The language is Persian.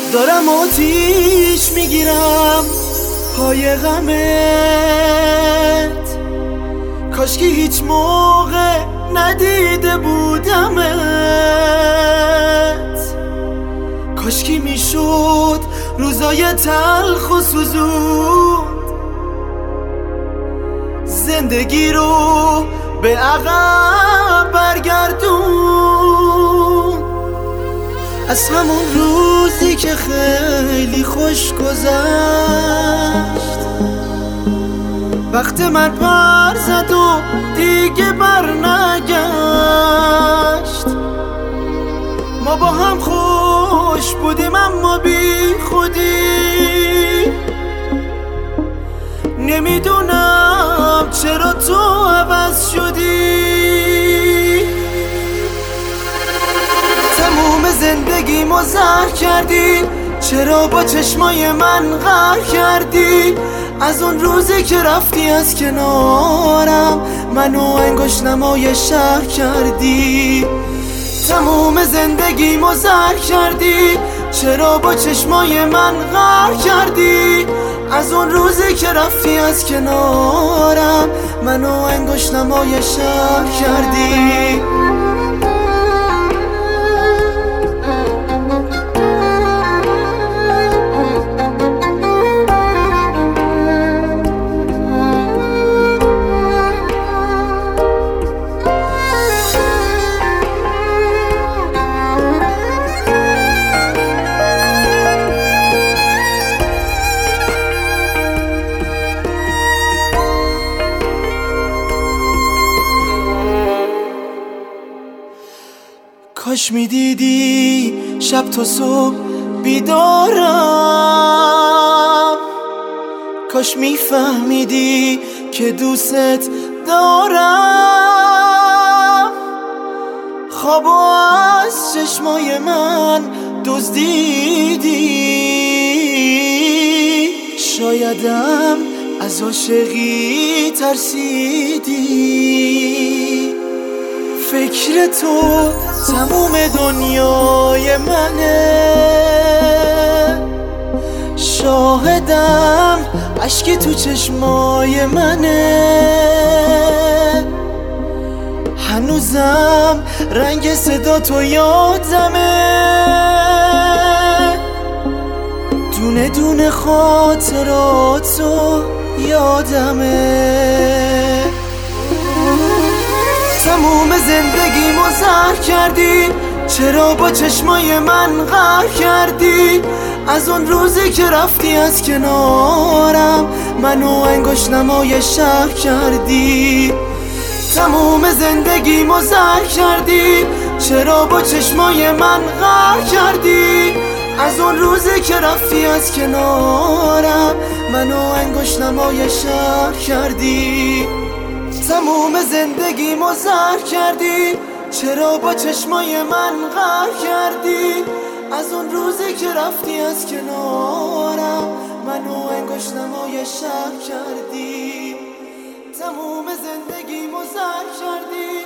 دارم آتیش میگیرم پای غمت، کاشکی هیچ موقع ندیده بودمت، کاشکی میشد روزای تلخ و سوزون زندگی رو به عقب برگردون. از همون روزی که خیلی خوش گذشت، وقت من پر زد و دیگه بر نگشت، ما با هم خوش بودیم اما بی خودی، نمیدونم چرا تو عوض شدی. تموم زندگیمو زهر کردی، چرا با چشمای من قهر کردی؟ از اون روزی که رفتی از کنارم منو انگشت نمای شهر کردی. تموم زندگیمو زهر کردی، چرا با چشمای من قهر کردی؟ از اون روزی که رفتی از کنارم منو انگشت نمای شهر کردی. کاش میدیدی شب تا صبح بیدارم، کاش میفهمیدی که دوست دارم. خوابو از چشمای من دزدیدی، شایدم از عاشقی ترسیدی. فکر تو تموم دنیای منه، شاهدم اشکی تو چشمای منه، هنوزم رنگ صدا تو یادمه، دونه دونه خاطراتو یادمه. تموم زندگیمو زهر کردی، چرا با چشمای من قهر کردی؟ از اون روزی که رفتی از کنارم منو انگشت نمای شهر کردی. تموم زندگیمو زهر کردی، چرا با چشمای من قهر کردی؟ از اون روزی که رفتی از کنارم منو انگشت نمای شهر کردی. تموم زندگیمو زهر کردی، چرا با چشمای من قهر کردی؟ از اون روزی که رفتی از کنارم منو انگشت نمای شهر کردی. تموم زندگیمو زهر کردی.